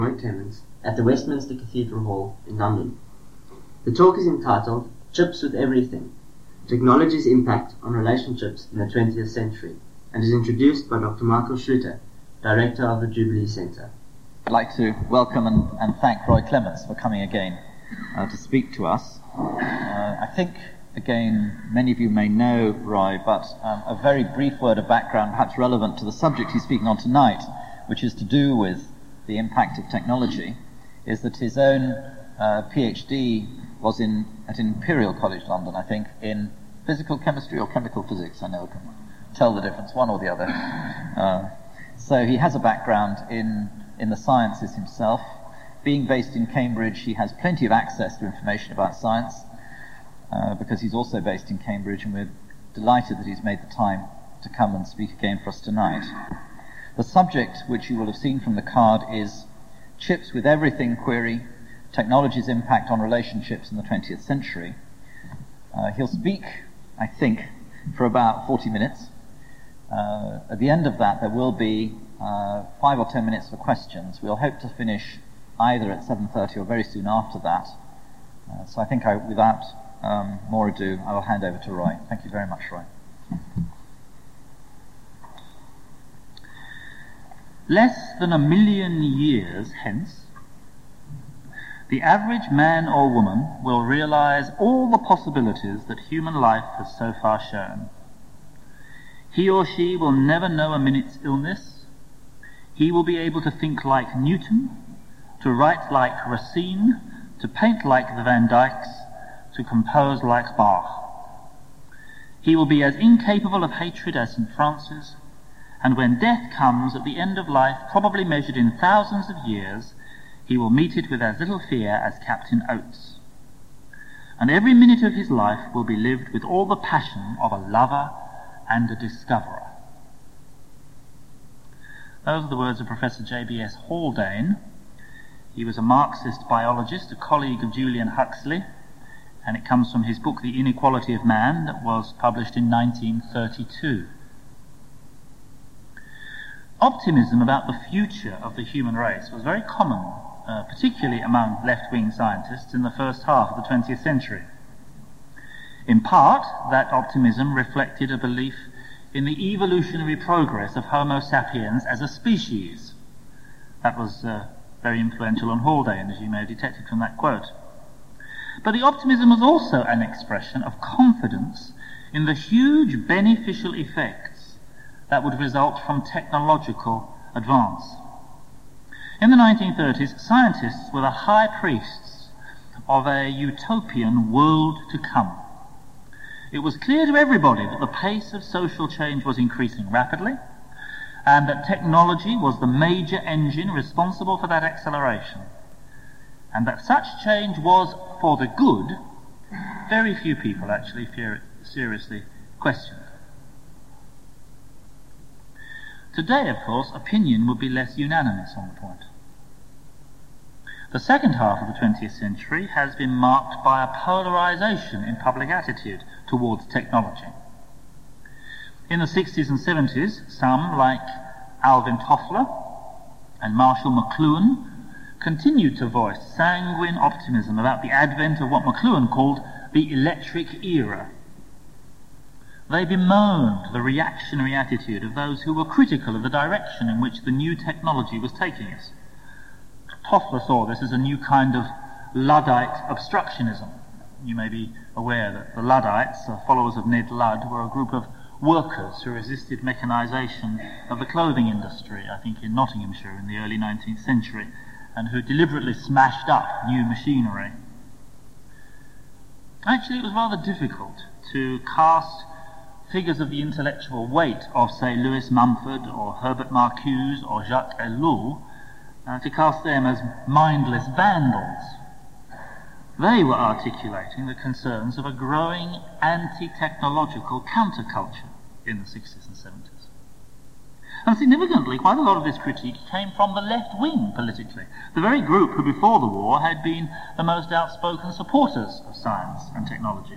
Roy Clements at the Westminster Cathedral Hall in London. The talk is entitled Chips with Everything, Technology's Impact on Relationships in the 20th Century, and is introduced by Dr. Michael Schluter, Director of the Jubilee Centre. I'd like to welcome and thank Roy Clements for coming again to speak to us. I think, again, many of you may know Roy, but a very brief word of background, perhaps relevant to the subject he's speaking on tonight, which is to do with the impact of technology, is that his own PhD was at Imperial College London, I think, in physical chemistry or chemical physics. I never can tell the difference, one or the other. So he has a background in the sciences himself. Being based in Cambridge, he has plenty of access to information about science, because he's also based in Cambridge, and we're delighted that he's made the time to come and speak again for us tonight. The subject, which you will have seen from the card, is Chips with Everything, Technology's Impact on Relationships in the 20th Century. He'll speak, I think, for about 40 minutes. At the end of that, there will be 5 or 10 minutes for questions. We'll hope to finish either at 7:30 or very soon after that. So I think without more ado, I will hand over to Roy. Thank you very much, Roy. Less than 1 million years hence, the average man or woman will realize all the possibilities that human life has so far shown. He or she will never know a minute's illness. He will be able to think like Newton, to write like Racine, to paint like the Van Dycks, to compose like Bach. He will be as incapable of hatred as St. Francis, and when death comes at the end of life, probably measured in thousands of years, he will meet it with as little fear as Captain Oates. And every minute of his life will be lived with all the passion of a lover and a discoverer. Those are the words of Professor J.B.S. Haldane. He was a Marxist biologist, a colleague of Julian Huxley, and it comes from his book The Inequality of Man, that was published in 1932. Optimism about the future of the human race was very common, particularly among left-wing scientists in the first half of the 20th century. In part, that optimism reflected a belief in the evolutionary progress of Homo sapiens as a species. That was very influential on Haldane, as you may have detected from that quote. But the optimism was also an expression of confidence in the huge beneficial effects that would result from technological advance. In the 1930s, scientists were the high priests of a utopian world to come. It was clear to everybody that the pace of social change was increasing rapidly, and that technology was the major engine responsible for that acceleration, and that such change was for the good. Very few people actually seriously questioned. Today, of course, opinion would be less unanimous on the point. The second half of the 20th century has been marked by a polarization in public attitude towards technology. In the 60s and 70s, some, like Alvin Toffler and Marshall McLuhan, continued to voice sanguine optimism about the advent of what McLuhan called the electric era. They bemoaned the reactionary attitude of those who were critical of the direction in which the new technology was taking us. Toffler saw this as a new kind of Luddite obstructionism. You may be aware that the Luddites, followers of Ned Ludd, were a group of workers who resisted mechanisation of the clothing industry, I think in Nottinghamshire in the early 19th century, and who deliberately smashed up new machinery. Actually, it was rather difficult to cast figures of the intellectual weight of, say, Lewis Mumford or Herbert Marcuse or Jacques Ellul, to cast them as mindless vandals. They were articulating the concerns of a growing anti-technological counterculture in the 60s and 70s. And significantly, quite a lot of this critique came from the left wing politically, the very group who before the war had been the most outspoken supporters of science and technology.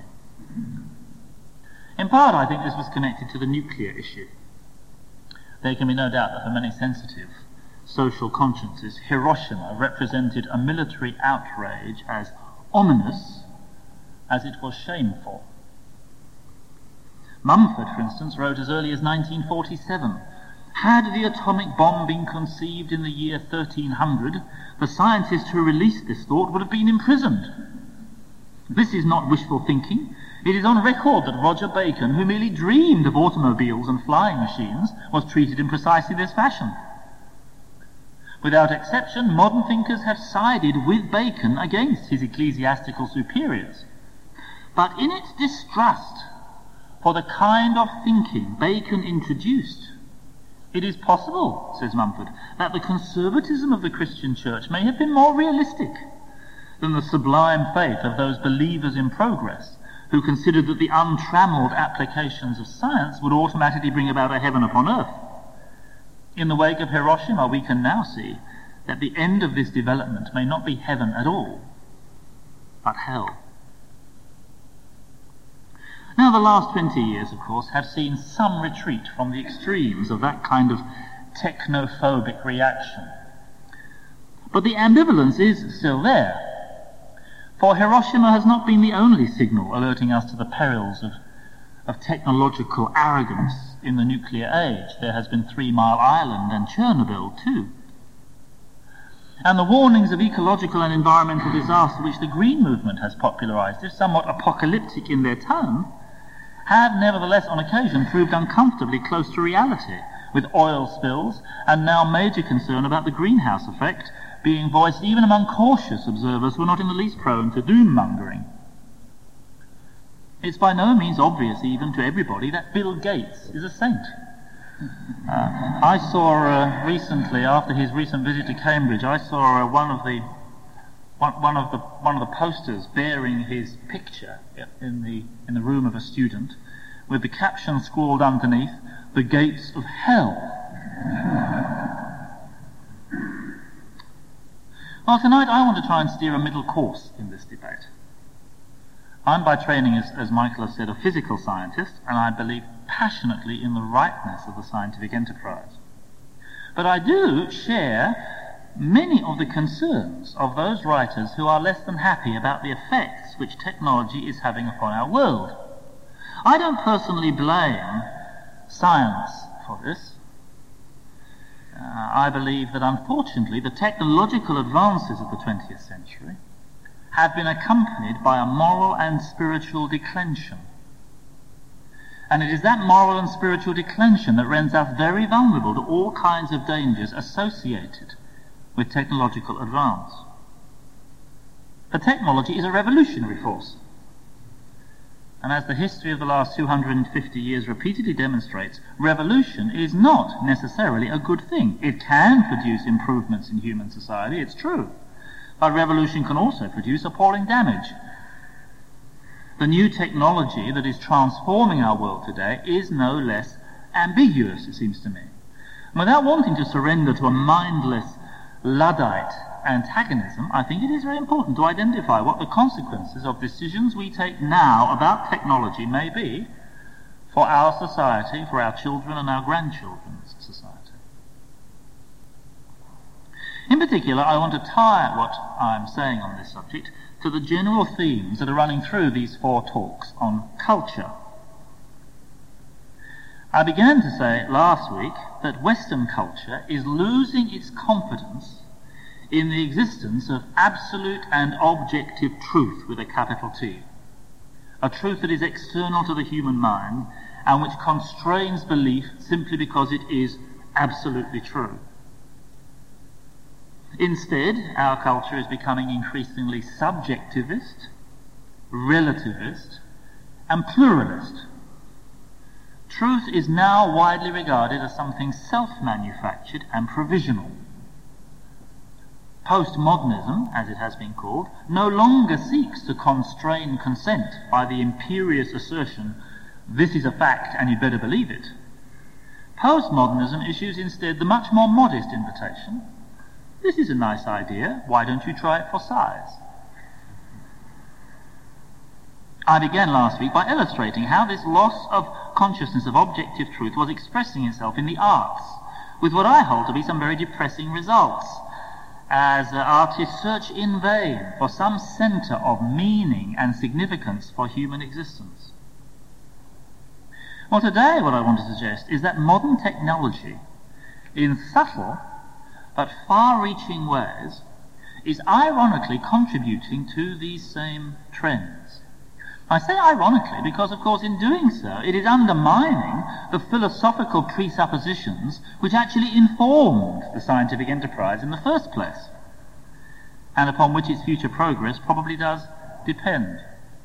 In part, I think this was connected to the nuclear issue. There can be no doubt that for many sensitive social consciences, Hiroshima represented a military outrage as ominous as it was shameful. Mumford, for instance, wrote as early as 1947, "Had the atomic bomb been conceived in the year 1300, the scientist who released this thought would have been imprisoned. This is not wishful thinking. It is on record that Roger Bacon, who merely dreamed of automobiles and flying machines, was treated in precisely this fashion. Without exception, modern thinkers have sided with Bacon against his ecclesiastical superiors. But in its distrust for the kind of thinking Bacon introduced, it is possible, says Mumford, that the conservatism of the Christian church may have been more realistic than the sublime faith of those believers in progress who considered that the untrammeled applications of science would automatically bring about a heaven upon earth. In the wake of Hiroshima, we can now see that the end of this development may not be heaven at all, but hell." Now, the last 20 years, of course, have seen some retreat from the extremes of that kind of technophobic reaction. But the ambivalence is still there. For Hiroshima has not been the only signal alerting us to the perils of technological arrogance in the nuclear age. There has been 3 Mile Island and Chernobyl too. And the warnings of ecological and environmental disaster which the Green Movement has popularized, if somewhat apocalyptic in their tone, have nevertheless on occasion proved uncomfortably close to reality, with oil spills and now major concern about the greenhouse effect being voiced even among cautious observers who are not in the least prone to doom-mongering. It's by no means obvious even to everybody that Bill Gates is a saint. I saw recently, after his recent visit to Cambridge, I saw one of the posters bearing his picture in the room of a student, with the caption scrawled underneath, "The Gates of Hell." Well, tonight I want to try and steer a middle course in this debate. I'm by training, as Michael has said, a physical scientist, and I believe passionately in the rightness of the scientific enterprise. But I do share many of the concerns of those writers who are less than happy about the effects which technology is having upon our world. I don't personally blame science for this. I believe that unfortunately the technological advances of the 20th century have been accompanied by a moral and spiritual declension. And it is that moral and spiritual declension that renders us very vulnerable to all kinds of dangers associated with technological advance. The technology is a revolutionary force. And as the history of the last 250 years repeatedly demonstrates, revolution is not necessarily a good thing. It can produce improvements in human society, it's true. But revolution can also produce appalling damage. The new technology that is transforming our world today is no less ambiguous, it seems to me. And without wanting to surrender to a mindless Luddite antagonism, I think it is very important to identify what the consequences of decisions we take now about technology may be for our society, for our children and our grandchildren's society. In particular, I want to tie what I'm saying on this subject to the general themes that are running through these 4 talks on culture. I began to say last week that Western culture is losing its confidence in the existence of absolute and objective truth with a capital T. A truth that is external to the human mind and which constrains belief simply because it is absolutely true. Instead, our culture is becoming increasingly subjectivist, relativist, and pluralist. Truth is now widely regarded as something self-manufactured and provisional. Postmodernism, as it has been called, no longer seeks to constrain consent by the imperious assertion, "This is a fact and you'd better believe it." Postmodernism issues instead the much more modest invitation, "This is a nice idea, why don't you try it for size?" I began last week by illustrating how this loss of consciousness of objective truth was expressing itself in the arts, with what I hold to be some very depressing results, as artists search in vain for some centre of meaning and significance for human existence. Well, today what I want to suggest is that modern technology, in subtle but far-reaching ways, is ironically contributing to these same trends. I say ironically because, of course, in doing so, it is undermining the philosophical presuppositions which actually informed the scientific enterprise in the first place, and upon which its future progress probably does depend.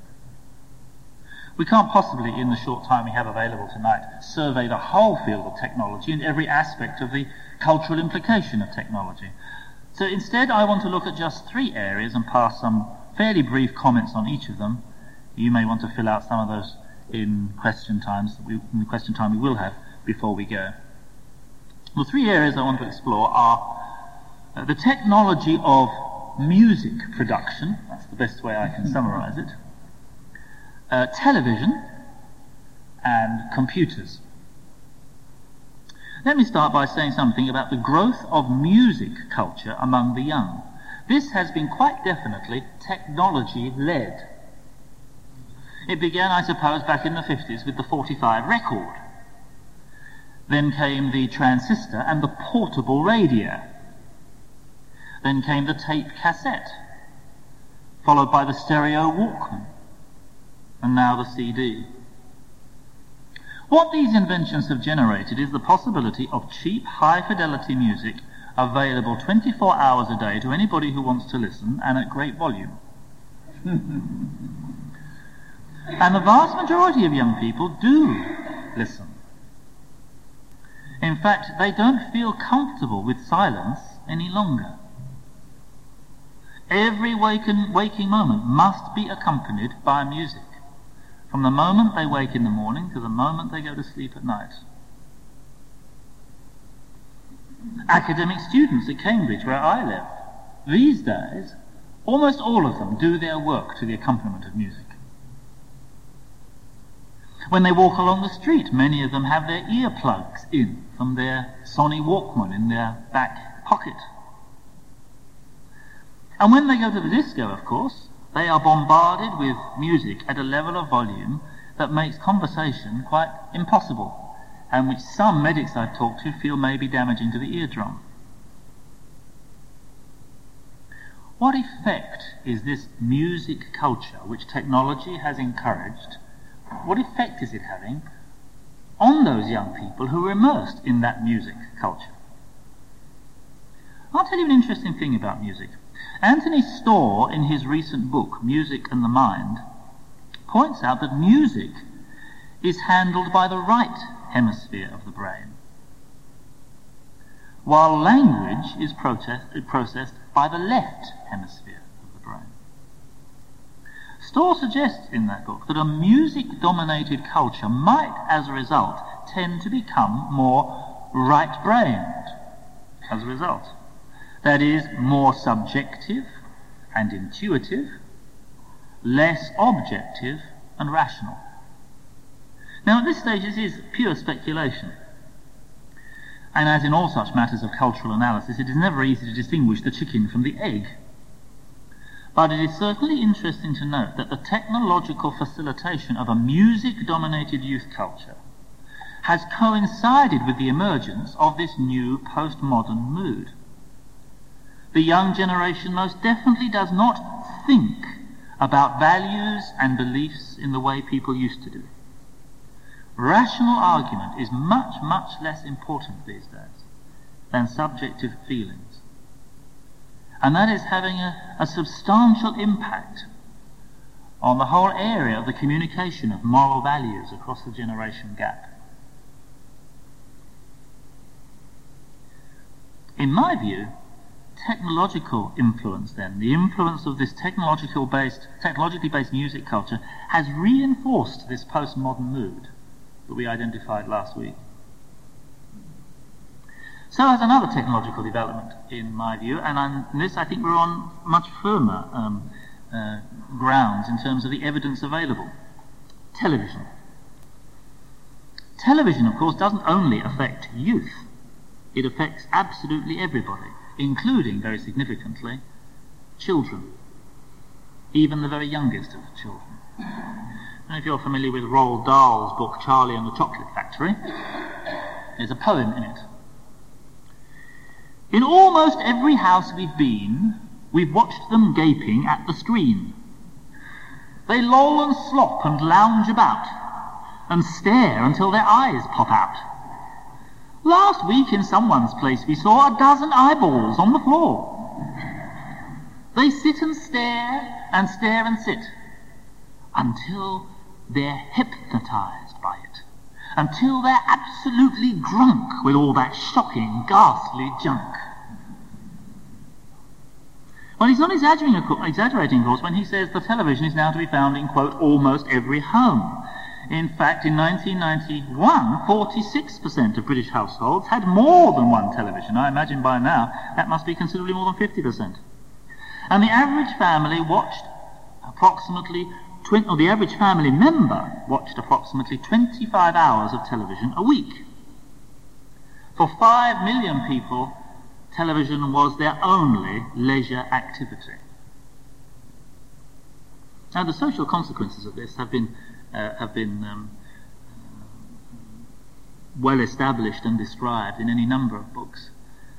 We can't possibly, in the short time we have available tonight, survey the whole field of technology and every aspect of the cultural implication of technology. So instead, I want to look at just 3 areas and pass some fairly brief comments on each of them. You may want to fill out some of those in the question time we will have before we go. The 3 areas I want to explore are the technology of music production, that's the best way I can summarize it, television, and computers. Let me start by saying something about the growth of music culture among the young. This has been quite definitely technology-led. It began, I suppose, back in the 50s with the 45 record. Then came the transistor and the portable radio. Then came the tape cassette, followed by the stereo Walkman, and now the CD. What these inventions have generated is the possibility of cheap, high-fidelity music available 24 hours a day to anybody who wants to listen, and at great volume. And the vast majority of young people do listen. In fact, they don't feel comfortable with silence any longer. Every waking moment must be accompanied by music, from the moment they wake in the morning to the moment they go to sleep at night. Academic students at Cambridge, where I live, these days, almost all of them do their work to the accompaniment of music. When they walk along the street, many of them have their earplugs in from their Sony Walkman in their back pocket. And when they go to the disco, of course, they are bombarded with music at a level of volume that makes conversation quite impossible, and which some medics I've talked to feel may be damaging to the eardrum. What effect is this music culture, which technology has encouraged, what effect is it having on those young people who are immersed in that music culture? I'll tell you an interesting thing about music. Anthony Storr, in his recent book, Music and the Mind, points out that music is handled by the right hemisphere of the brain, while language is processed by the left hemisphere of the brain. Storr suggests in that book that a music-dominated culture might, as a result, tend to become more right-brained as a result. That is, more subjective and intuitive, less objective and rational. Now, at this stage, this is pure speculation. And as in all such matters of cultural analysis, it is never easy to distinguish the chicken from the egg. But it is certainly interesting to note that the technological facilitation of a music-dominated youth culture has coincided with the emergence of this new postmodern mood. The young generation most definitely does not think about values and beliefs in the way people used to do. Rational argument is much, much less important these days than subjective feelings. And that is having a substantial impact on the whole area of the communication of moral values across the generation gap. In my view, technological influence then, the influence of this technologically based music culture has reinforced this postmodern mood that we identified last week. So has another technological development, in my view, and on this I think we're on much firmer grounds in terms of the evidence available. Television. Television, of course, doesn't only affect youth. it affects absolutely everybody, including, very significantly, children, even the very youngest of children. And if you're familiar with Roald Dahl's book Charlie and the Chocolate Factory, there's a poem in it. In almost every house we've been, we've watched them gaping at the screen. They loll and slop and lounge about and stare until their eyes pop out. Last week in someone's place we saw 12 eyeballs on the floor. They sit and stare and sit until they're hypnotized by it, until they're absolutely drunk with all that shocking, ghastly junk. Well, he's not exaggerating, of course, when he says the television is now to be found in, quote, almost every home. In fact, in 1991, 46% of British households had more than one television. I imagine by now that must be considerably more than 50%. And the average family watched the average family member watched approximately 25 hours of television a week. For 5 million people, television was their only leisure activity. Now, the social consequences of this have been well established and described in any number of books.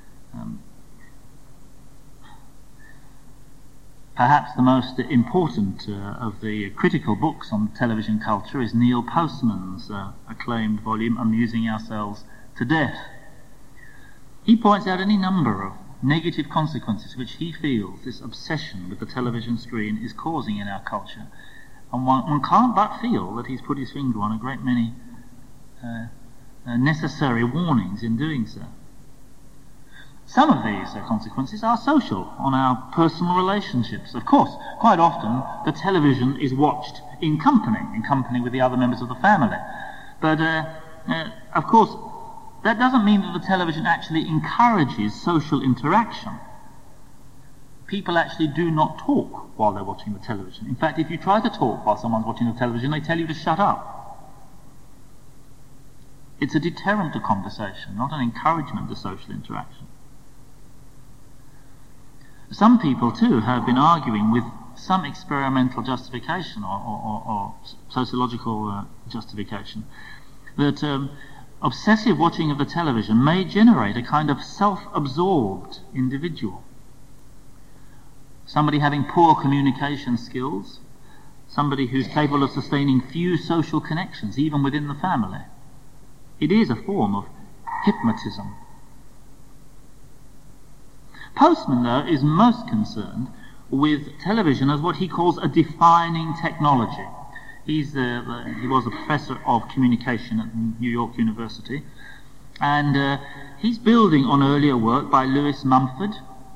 Perhaps the most important of the critical books on television culture is Neil Postman's acclaimed volume, Amusing Ourselves to Death. He points out any number of negative consequences which he feels this obsession with the television screen is causing in our culture. And one can't but feel that he's put his finger on a great many necessary warnings in doing so. Some of these consequences are social, on our personal relationships. Of course, quite often the television is watched in company with the other members of the family. But, of course, that doesn't mean that the television actually encourages social interaction. People actually do not talk while they're watching the television. In fact, if you try to talk while someone's watching the television, they tell you to shut up. It's a deterrent to conversation, not an encouragement to social interaction. Some people, too, have been arguing with some experimental justification or sociological justification that obsessive watching of the television may generate a kind of self-absorbed individual. Somebody having poor communication skills, somebody who's capable of sustaining few social connections, even within the family. It is a form of hypnotism. Postman, though, is most concerned with television as what he calls a defining technology. He was a professor of communication at New York University, and he's building on earlier work by Lewis Mumford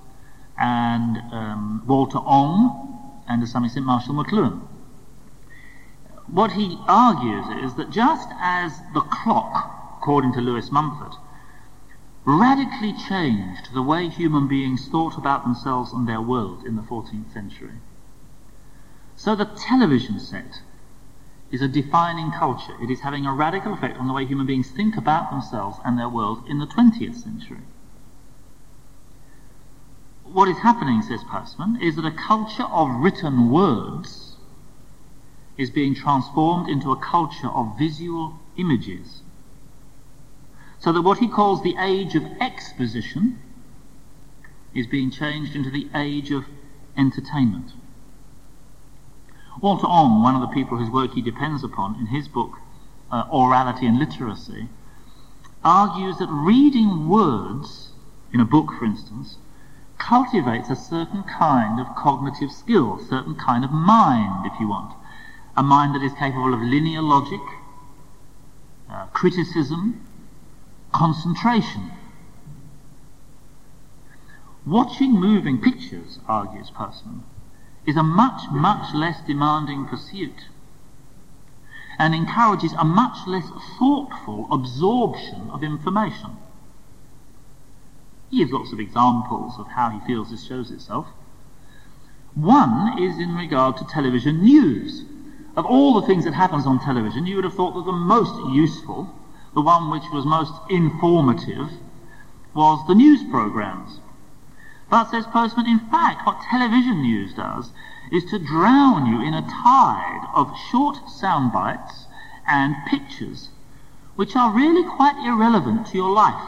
and Walter Ong and to some extent Marshall McLuhan. What he argues is that just as the clock, according to Lewis Mumford, radically changed the way human beings thought about themselves and their world in the 14th century, so the television set is a defining culture. It is having a radical effect on the way human beings think about themselves and their world in the 20th century. What is happening, says Postman, is that a culture of written words is being transformed into a culture of visual images. So that what he calls the age of exposition is being changed into the age of entertainment. Walter Ong, one of the people whose work he depends upon in his book, Orality and Literacy, argues that reading words in a book, for instance, cultivates a certain kind of cognitive skill, a certain kind of mind, if you want. A mind that is capable of linear logic, criticism, concentration. Watching moving pictures, argues Postman, is a much, much less demanding pursuit and encourages a much less thoughtful absorption of information. He gives lots of examples of how he feels this shows itself. One is in regard to television news. Of all the things that happens on television, you would have thought that the most useful, the one which was most informative, was the news programs. But, says Postman, in fact, what television news does is to drown you in a tide of short sound bites and pictures which are really quite irrelevant to your life.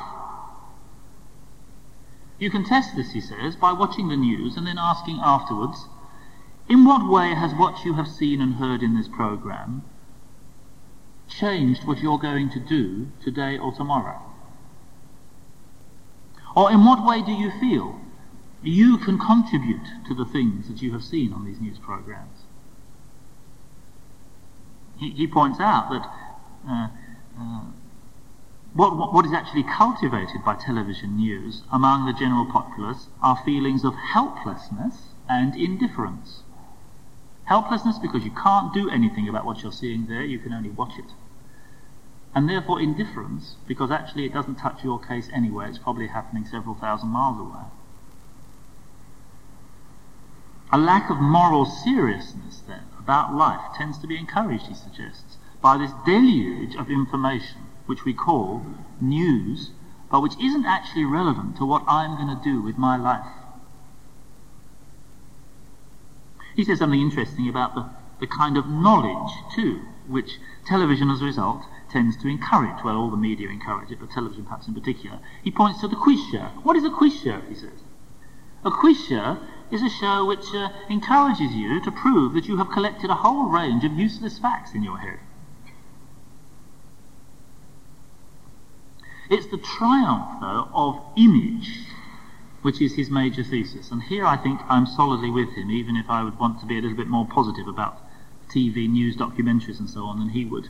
You can test this, he says, by watching the news and then asking afterwards, in what way has what you have seen and heard in this program changed what you're going to do today or tomorrow? Or in what way do you feel you can contribute to the things that you have seen on these news programs? He points out that what is actually cultivated by television news among the general populace are feelings of helplessness and indifference. Helplessness because you can't do anything about what you're seeing there, you can only watch it. And therefore indifference because actually it doesn't touch your case anyway, it's probably happening several thousand miles away. A lack of moral seriousness, then, about life tends to be encouraged, he suggests, by this deluge of information, which we call news, but which isn't actually relevant to what I'm going to do with my life. He says something interesting about the kind of knowledge, too, which television, as a result, tends to encourage. Well, all the media encourage it, but television perhaps in particular. He points to the quiz show. What is a quiz show, he says? A quiz show is a show which encourages you to prove that you have collected a whole range of useless facts in your head. It's the triumph, though, of image, which is his major thesis. And here I think I'm solidly with him, even if I would want to be a little bit more positive about TV, news, documentaries and so on than he would.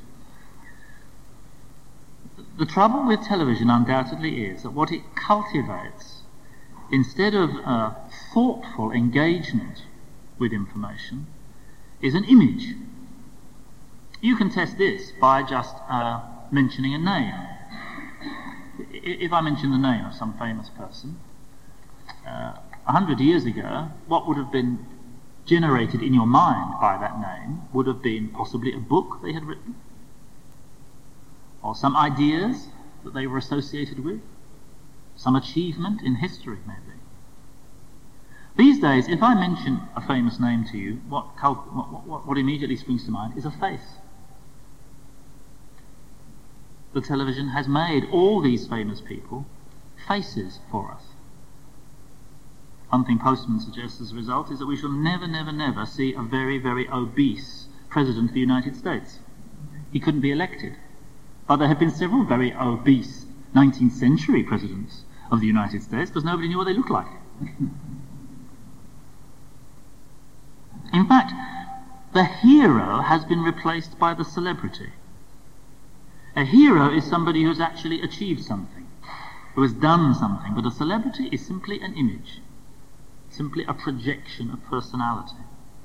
The trouble with television undoubtedly is that what it cultivates, instead of thoughtful engagement with information, is an image. You can test this by just mentioning a name. If I mention the name of some famous person, 100 years ago, what would have been generated in your mind by that name would have been possibly a book they had written, or some ideas that they were associated with, some achievement in history, maybe. These days, if I mention a famous name to you, what immediately springs to mind is a face. The television has made all these famous people faces for us. One thing Postman suggests as a result is that we shall never, never, never see a very, very obese President of the United States. He couldn't be elected. But there have been several very obese 19th century presidents of the United States because nobody knew what they looked like. In fact, the hero has been replaced by the celebrity. A hero is somebody who has actually achieved something, who has done something, but a celebrity is simply an image, simply a projection of personality.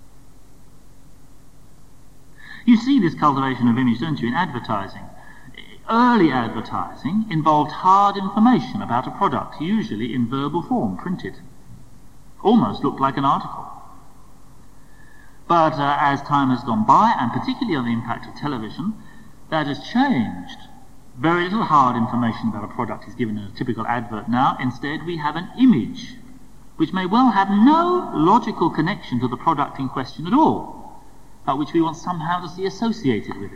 You see this cultivation of image, don't you, in advertising. Early advertising involved hard information about a product, usually in verbal form, printed. Almost looked like an article. But as time has gone by, and particularly on the impact of television, that has changed. Very little hard information about a product is given in a typical advert now. Instead, we have an image, which may well have no logical connection to the product in question at all, but which we want somehow to see associated with it.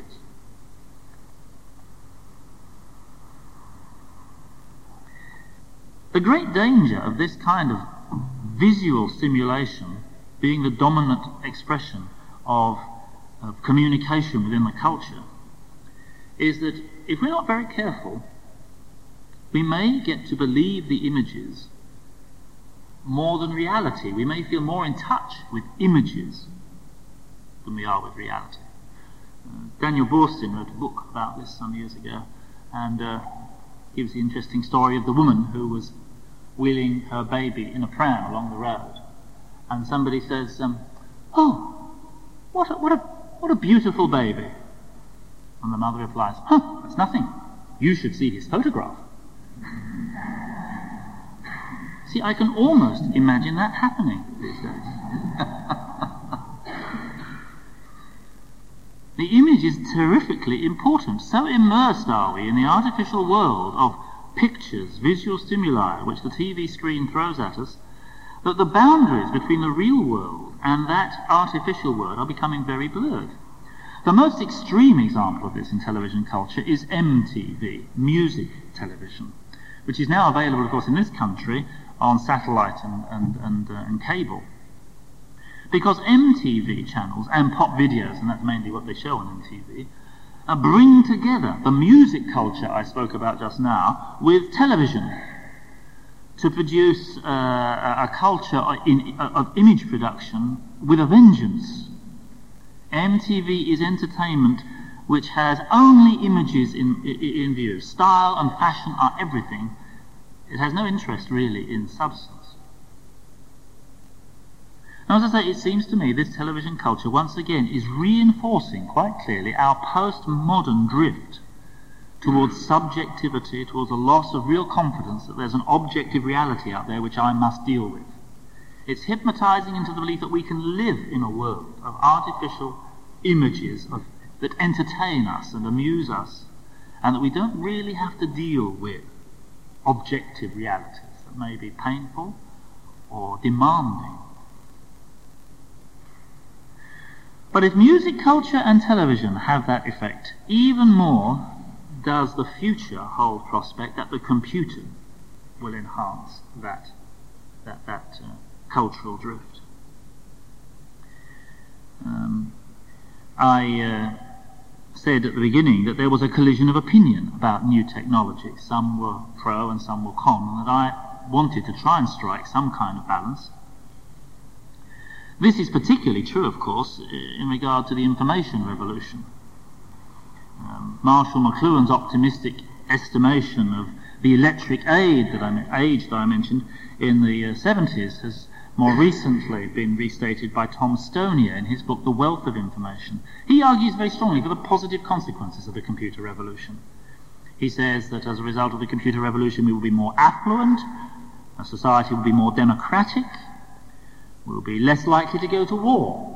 The great danger of this kind of visual stimulation being the dominant expression of communication within the culture is that if we're not very careful, we may get to believe the images more than reality. We may feel more in touch with images than we are with reality. Daniel Boorstin wrote a book about this some years ago, and gives the interesting story of the woman who was wheeling her baby in a pram along the road, and somebody says, "Oh, what a beautiful baby." And the mother replies, "That's nothing. You should see his photograph." See, I can almost imagine that happening these days. The image is terrifically important. So immersed are we in the artificial world of pictures, visual stimuli, which the TV screen throws at us, that the boundaries between the real world and that artificial world are becoming very blurred. The most extreme example of this in television culture is MTV, music television, which is now available, of course, in this country on satellite and cable. Because MTV channels and pop videos, and that's mainly what they show on MTV, bring together the music culture I spoke about just now with television to produce a culture of image production with a vengeance. MTV is entertainment which has only images in view. Style and fashion are everything. It has no interest really in substance. Now, as I say, it seems to me this television culture once again is reinforcing quite clearly our postmodern drift towards subjectivity, towards a loss of real confidence that there's an objective reality out there which I must deal with. It's hypnotizing into the belief that we can live in a world of artificial images that entertain us and amuse us, and that we don't really have to deal with objective realities that may be painful or demanding. But if music culture and television have that effect, even more does the future hold prospect that the computer will enhance that cultural drift. I said at the beginning that there was a collision of opinion about new technology. Some were pro and some were con, and that I wanted to try and strike some kind of balance. This is particularly true, of course, in regard to the information revolution. Marshall McLuhan's optimistic estimation of the electric age that I mentioned in the 70s has more recently been restated by Tom Stonier in his book The Wealth of Information. He argues very strongly for the positive consequences of the computer revolution. He says that as a result of the computer revolution we will be more affluent, our society will be more democratic, we'll be less likely to go to war.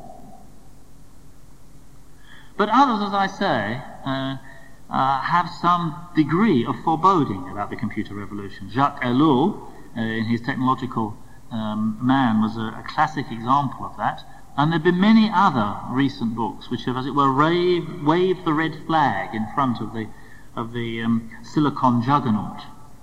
But others, as I say, have some degree of foreboding about the computer revolution. Jacques Ellul, in his Technological Man, was a classic example of that. And there have been many other recent books which have, as it were, waved the red flag in front of the Silicon juggernaut.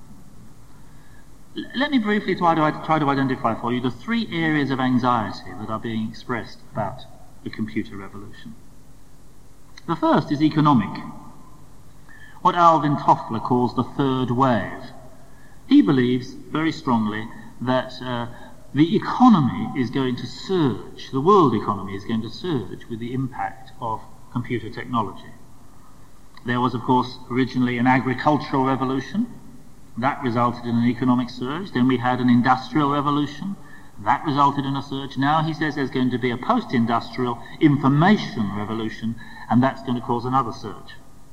Let me briefly try to identify for you the three areas of anxiety that are being expressed about the computer revolution. The first is economic, what Alvin Toffler calls the third wave. He believes very strongly that the economy is going to surge, the world economy is going to surge with the impact of computer technology. There was, of course, originally an agricultural revolution. That resulted in an economic surge. Then we had an industrial revolution. That resulted in a surge. Now he says there's going to be a post-industrial information revolution, and that's going to cause another surge.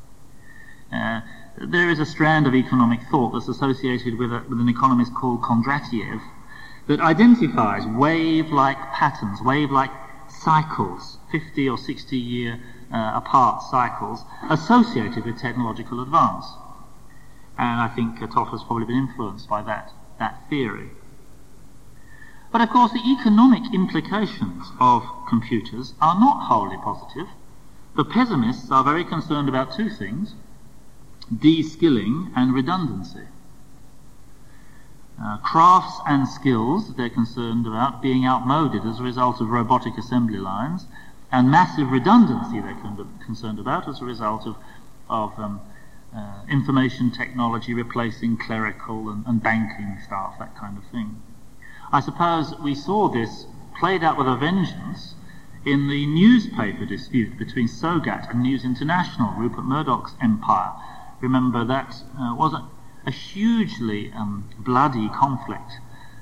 There is a strand of economic thought that's associated with an economist called Kondratiev that identifies wave-like patterns, wave-like cycles, 50 or 60 year apart cycles associated with technological advance. And I think Toffler's probably been influenced by that theory. But of course the economic implications of computers are not wholly positive. The pessimists are very concerned about two things: de-skilling and redundancy. Crafts and skills they're concerned about being outmoded as a result of robotic assembly lines, and massive redundancy they're concerned about as a result of information technology replacing clerical and banking staff, that kind of thing. I suppose we saw this played out with a vengeance in the newspaper dispute between Sogat and News International, Rupert Murdoch's empire. Remember, that was a hugely bloody conflict.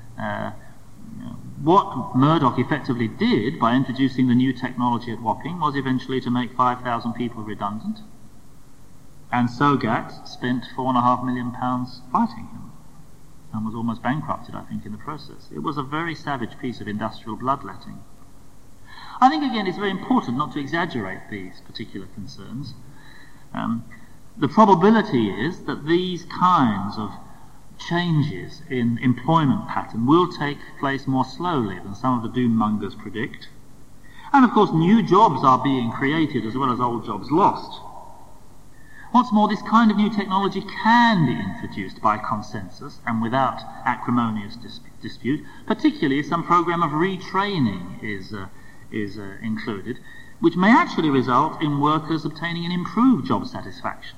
What Murdoch effectively did by introducing the new technology at Wapping was eventually to make 5,000 people redundant. And Sogat spent £4.5 million fighting him and was almost bankrupted, I think, in the process. It was a very savage piece of industrial bloodletting. I think, again, it's very important not to exaggerate these particular concerns. The probability is that these kinds changes in employment pattern will take place more slowly than some of the doom mongers predict. And of course new jobs are being created as well as old jobs lost. What's more, this kind of new technology can be introduced by consensus and without acrimonious dispute, particularly if some program of retraining is included, which may actually result in workers obtaining an improved job satisfaction.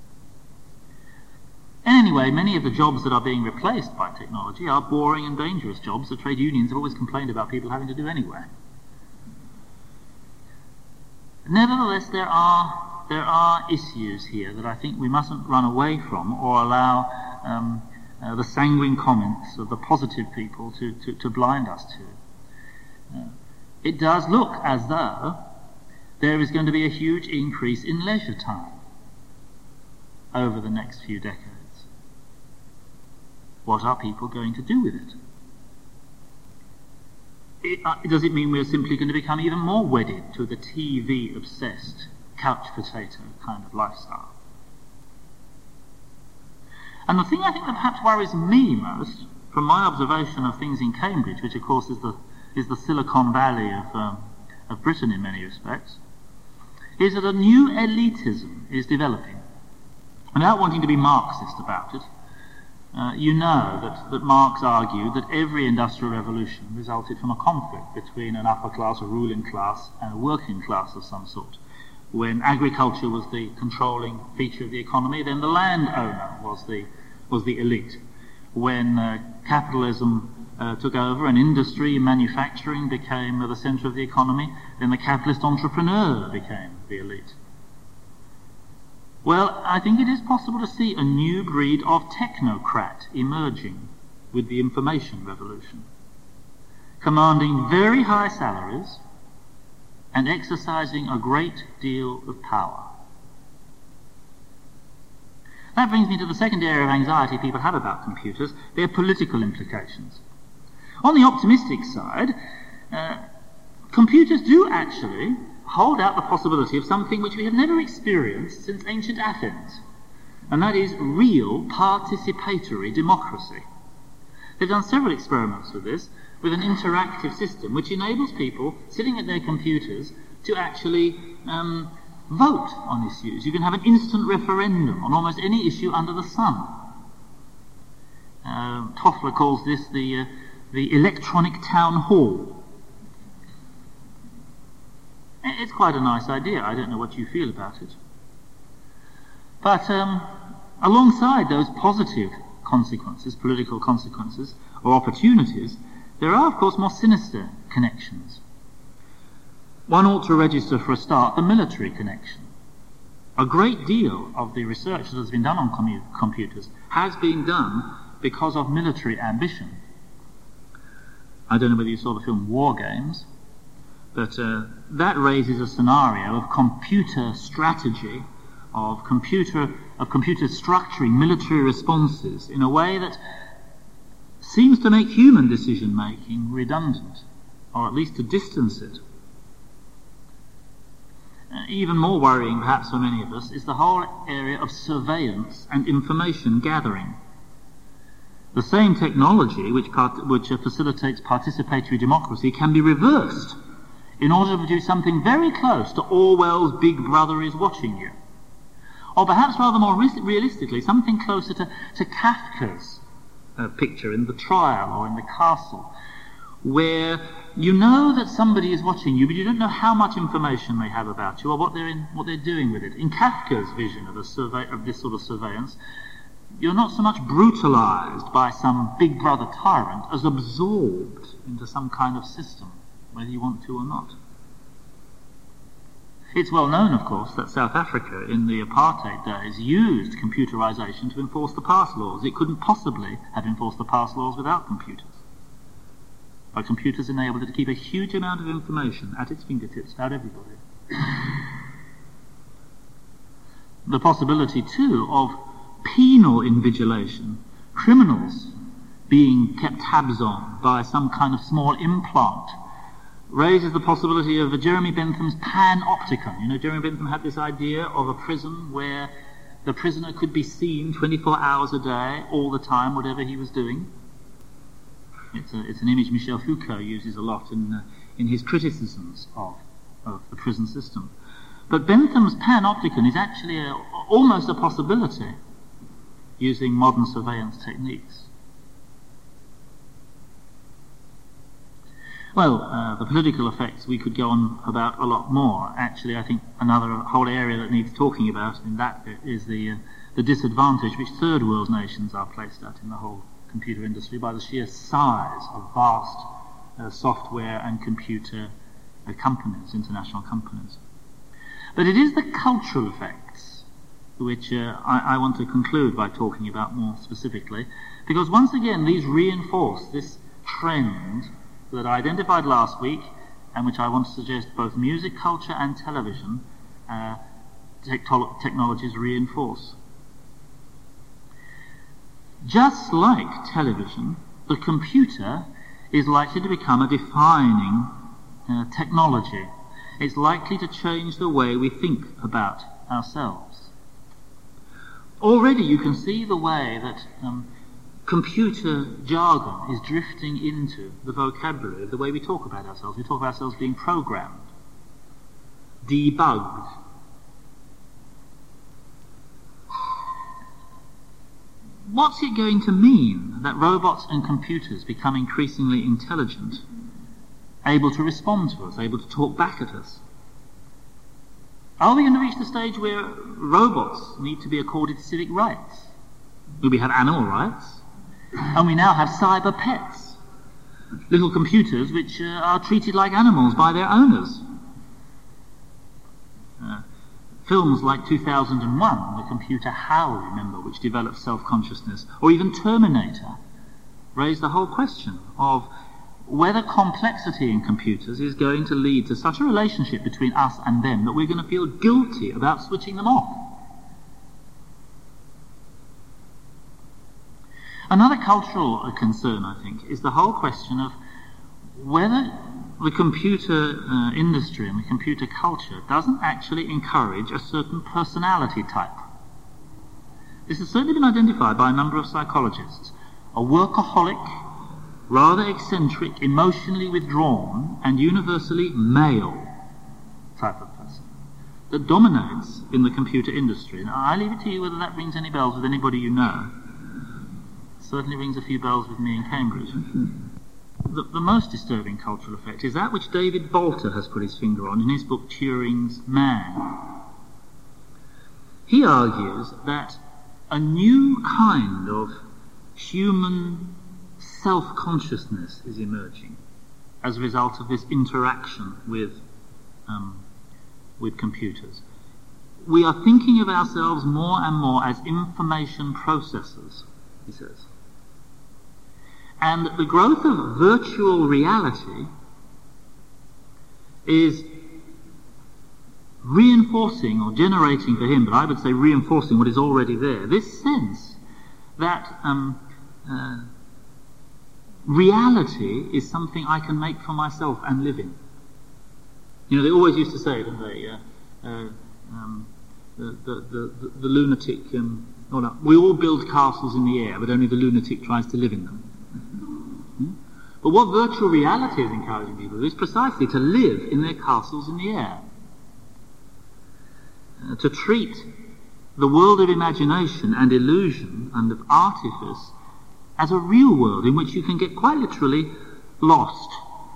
And anyway, many of the jobs that are being replaced by technology are boring and dangerous jobs that trade unions have always complained about people having to do anyway. Nevertheless, there are issues here that I think we mustn't run away from or allow the sanguine comments of the positive people to blind us to. It does look as though there is going to be a huge increase in leisure time over the next few decades. What are people going to do with it? Does it mean we're simply going to become even more wedded to the TV-obsessed, couch potato kind of lifestyle? And the thing I think that perhaps worries me most, from my observation of things in Cambridge, which of course is the Silicon Valley of Britain in many respects, is that a new elitism is developing. Without wanting to be Marxist about it, you know that Marx argued that every industrial revolution resulted from a conflict between an upper class, a ruling class, and a working class of some sort. When agriculture was the controlling feature of the economy, then the landowner was the elite. When capitalism took over and industry and manufacturing became the centre of the economy, then the capitalist entrepreneur became the elite. Well, I think it is possible to see a new breed of technocrat emerging with the information revolution, commanding very high salaries and exercising a great deal of power. That brings me to the second area of anxiety people have about computers, their political implications. On the optimistic side, computers do actually hold out the possibility of something which we have never experienced since ancient Athens, and that is real participatory democracy. They've done several experiments with this, with an interactive system which enables people sitting at their computers to actually vote on issues. You can have an instant referendum on almost any issue under the sun. Toffler calls this the electronic town hall. It's quite a nice idea. I don't know what you feel about it. But alongside those positive consequences, political consequences, or opportunities, there are, of course, more sinister connections. One ought to register, for a start, the military connection. A great deal of the research that has been done on computers has been done because of military ambition. I don't know whether you saw the film War Games, but that raises a scenario of computer strategy, of computer structuring military responses in a way that seems to make human decision-making redundant, or at least to distance it. Even more worrying, perhaps for many of us, is the whole area of surveillance and information gathering. The same technology which facilitates participatory democracy can be reversed in order to produce something very close to Orwell's Big Brother is watching you. Or perhaps rather more realistically, something closer to Kafka's picture in The Trial or in The Castle, where you know that somebody is watching you, but you don't know how much information they have about you or what they're doing with it. In Kafka's vision of this sort of surveillance, you're not so much brutalized by some Big Brother tyrant as absorbed into some kind of system, whether you want to or not. It's well known, of course, that South Africa in the apartheid days used computerization to enforce the pass laws. It couldn't possibly have enforced the pass laws without computers. But computers enabled it to keep a huge amount of information at its fingertips about everybody. The possibility, too, of penal invigilation, criminals being kept tabs on by some kind of small implant, raises the possibility of Jeremy Bentham's panopticon. You know, Jeremy Bentham had this idea of a prison where the prisoner could be seen 24 hours a day, all the time, whatever he was doing. It's an image Michel Foucault uses a lot in his criticisms of the prison system. But Bentham's panopticon is actually almost a possibility using modern surveillance techniques. Well, the political effects we could go on about a lot more. Actually, I think another whole area that needs talking about in that is the disadvantage which third world nations are placed at in the whole computer industry by the sheer size of vast software and computer companies, international companies. But it is the cultural effects which I want to conclude by talking about more specifically, because once again these reinforce this trend that I identified last week, and which I want to suggest both music, culture and television technologies reinforce. Just like television, the computer is likely to become a defining technology. It's likely to change the way we think about ourselves. Already you can see the way that computer jargon is drifting into the vocabulary of the way we talk about ourselves. We talk about ourselves being programmed, debugged. What's it going to mean that robots and computers become increasingly intelligent, able to respond to us, able to talk back at us? Are we going to reach the stage where robots need to be accorded civic rights? Will we have animal rights? And we now have cyber pets, little computers which are treated like animals by their owners. Films like 2001, the computer HAL, remember, which developed self-consciousness, or even Terminator, raise the whole question of whether complexity in computers is going to lead to such a relationship between us and them that we're going to feel guilty about switching them off. Another cultural concern, I think, is the whole question of whether the computer industry and the computer culture doesn't actually encourage a certain personality type. This has certainly been identified by a number of psychologists. A workaholic, rather eccentric, emotionally withdrawn, and universally male type of person that dominates in the computer industry. Now, I leave it to you whether that rings any bells with anybody you know. Certainly rings a few bells with me in Cambridge. The most disturbing cultural effect is that which David Bolter has put his finger on in his book Turing's Man. He argues that a new kind of human self-consciousness is emerging as a result of this interaction with computers. We are thinking of ourselves more and more as information processors, he says. And the growth of virtual reality is reinforcing or generating for him, but I would say reinforcing what is already there, this sense that reality is something I can make for myself and live in. You know, they always used to say, didn't they, the lunatic, we all build castles in the air, but only the lunatic tries to live in them. But what virtual reality is encouraging people is precisely to live in their castles in the air. To treat the world of imagination and illusion and of artifice as a real world in which you can get quite literally lost.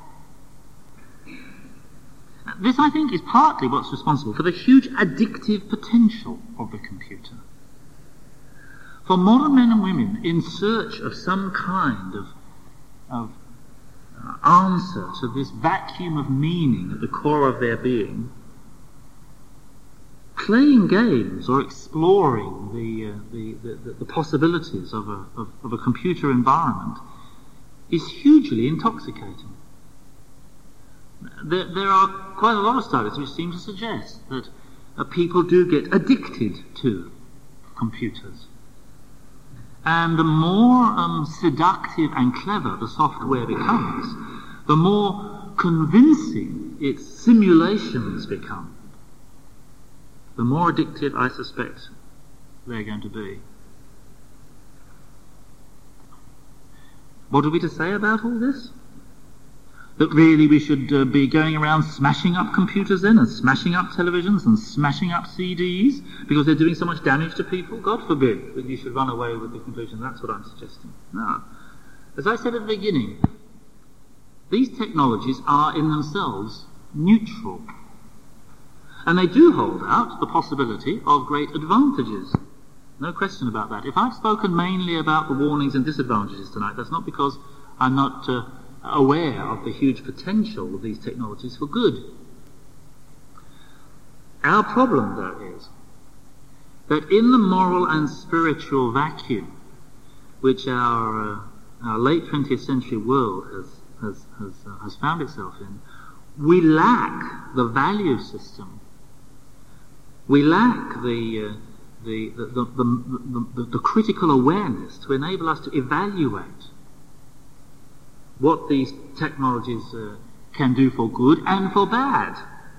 This, I think, is partly what's responsible for the huge addictive potential of the computer. For modern men and women in search of some kind of answer to this vacuum of meaning at the core of their being, playing games or exploring the possibilities of a computer environment is hugely intoxicating. There are quite a lot of studies which seem to suggest that people do get addicted to computers. And the more seductive and clever the software becomes, the more convincing its simulations become, the more addictive, I suspect, they're going to be. What are we to say about all this? That really we should be going around smashing up computers then, and smashing up televisions, and smashing up CDs, because they're doing so much damage to people? God forbid that you should run away with the conclusion that's what I'm suggesting. No. As I said at the beginning, these technologies are in themselves neutral. And they do hold out the possibility of great advantages. No question about that. If I've spoken mainly about the warnings and disadvantages tonight, that's not because I'm not aware of the huge potential of these technologies for good. Our problem, though, is that in the moral and spiritual vacuum which our late 20th century world has found itself in, we lack the value system. We lack the critical awareness to enable us to evaluate what these technologies can do for good and for bad.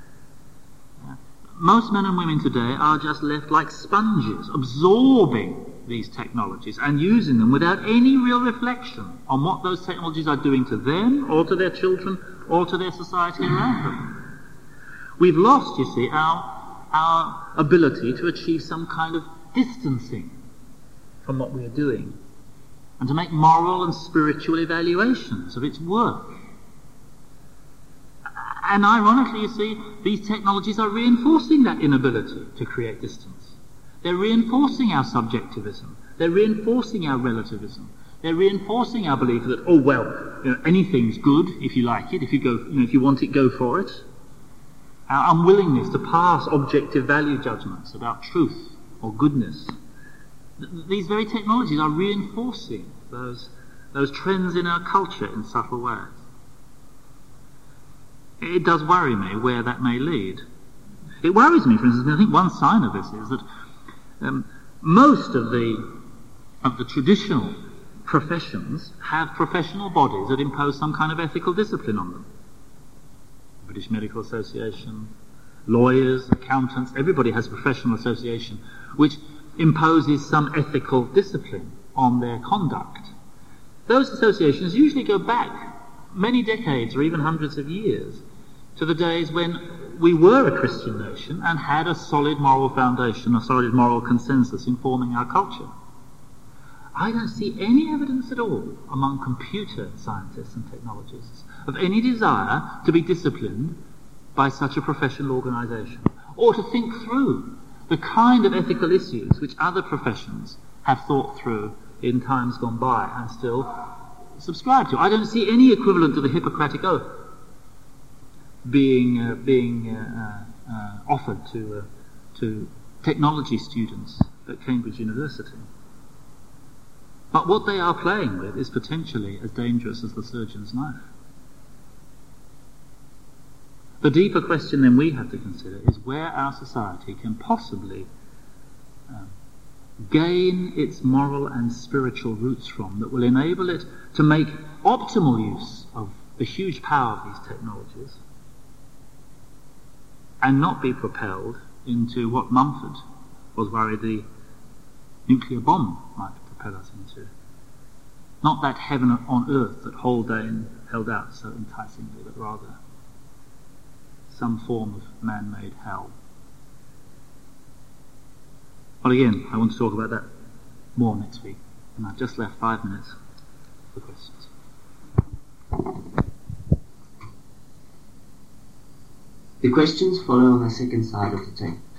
Most men and women today are just left like sponges, absorbing these technologies and using them without any real reflection on what those technologies are doing to them or to their children or to their society around them. We've lost, you see, our ability to achieve some kind of distancing from what we are doing and to make moral and spiritual evaluations of its worth. And ironically, you see, these technologies are reinforcing that inability to create distance. They're reinforcing our subjectivism. They're reinforcing our relativism. They're reinforcing our belief that, oh well, anything's good if you like it. If you go, if you want it, go for it. Our unwillingness to pass objective value judgments about truth or goodness. These very technologies are reinforcing those trends in our culture in subtle ways. It does worry me where that may lead. It worries me, for instance, I think one sign of this is that most of the traditional professions have professional bodies that impose some kind of ethical discipline on them. British Medical Association, lawyers, accountants, everybody has a professional association which imposes some ethical discipline on their conduct. Those associations usually go back many decades or even hundreds of years to the days when we were a Christian nation and had a solid moral foundation, a solid moral consensus informing our culture. I don't see any evidence at all among computer scientists and technologists of any desire to be disciplined by such a professional organisation, or to think through the kind of ethical issues which other professions have thought through in times gone by and still subscribe to. I don't see any equivalent to the Hippocratic Oath being offered to technology students at Cambridge University. But what they are playing with is potentially as dangerous as the surgeon's knife. The deeper question then we have to consider is where our society can possibly gain its moral and spiritual roots from that will enable it to make optimal use of the huge power of these technologies and not be propelled into what Mumford was worried the nuclear bomb might propel us into. Not that heaven on earth that Haldane held out so enticingly, but rather some form of man-made hell. Well, again, I want to talk about that more next week, and I've just left 5 minutes for questions. The questions follow on the second side of the tape.